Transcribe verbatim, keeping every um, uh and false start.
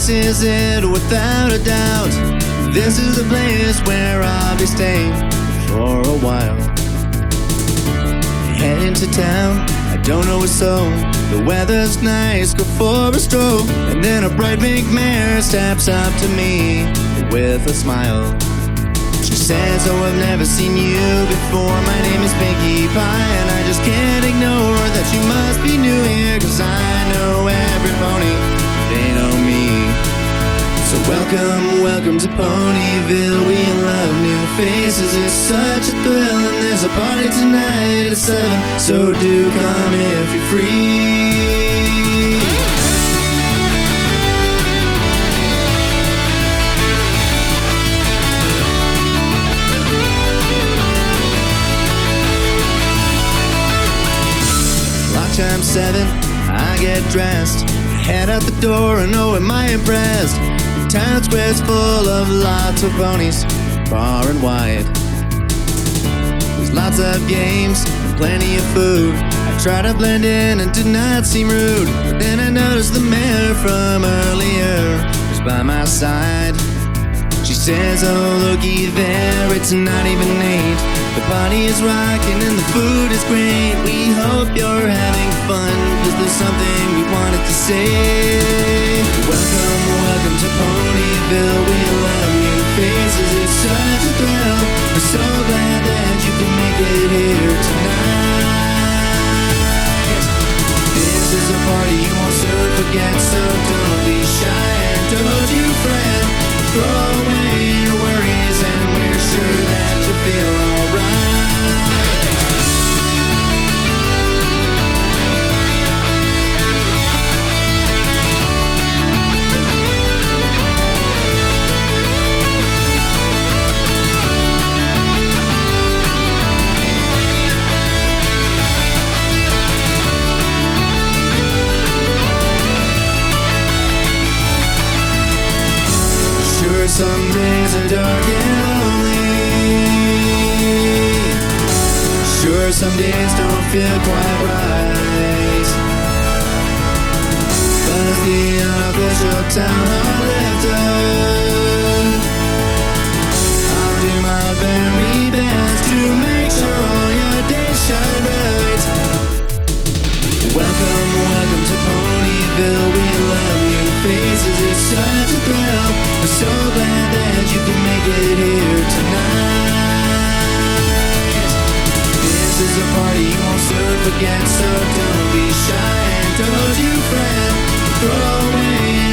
this is it without a doubt. This is the place where I'll be staying for a while. Heading to town, I don't know what's so. The weather's nice, go for a stroll. And then a bright pink mare steps up to me with a smile. She says, oh, I've never seen you before. My name is Pinkie Pie, and I just can't ignore that you must be new here, 'cause I know every pony, they know me. So welcome, welcome to Ponyville. We love new faces, it's such a thrill. And there's a party tonight at seven, so do come if you're free. Lunch time seven, I get dressed, head out the door, and oh, am I impressed. The town square's full of lots of ponies, far and wide. There's lots of games and plenty of food. I try to blend in and did not seem rude, but then I noticed the mare from earlier was by my side. She says, oh, looky there, it's not even eight. The party is rocking and the food is great. We hope you're having fun, 'cause there's something we wanted to say. Welcome, welcome to Ponyville. We love new faces, it's such a thrill. We're so glad that you can make it here tonight. This is a party you won't soon forget, so don't be shy and don't you fret. Throw away your worries and we're sure that you feel alright. Sure, some days are dark and lonely. Sure, some days don't feel quite right. But as the unofficial town hall lifter, I'll do my very best to make sure all your days shine bright. Welcome, welcome to Ponyville. We love new faces, it's such a thrill. We're so glad that you can make it here tonight. This is a party you won't soon forget, so don't be shy and don't you fret. Throw away